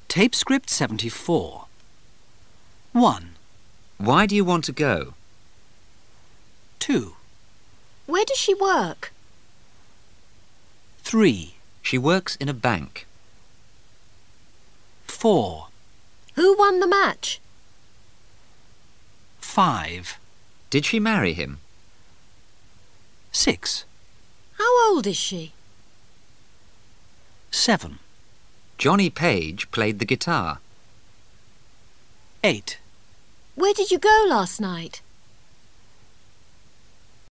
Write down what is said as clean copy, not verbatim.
Tape script 74. 1, Why do you want to go? 2, Where does she work? 3, She works in a bank. 4, Who won the match? 5, Did she marry him? 6, How old is she? 7, Johnny Page played the guitar. 8. Where did you go last night?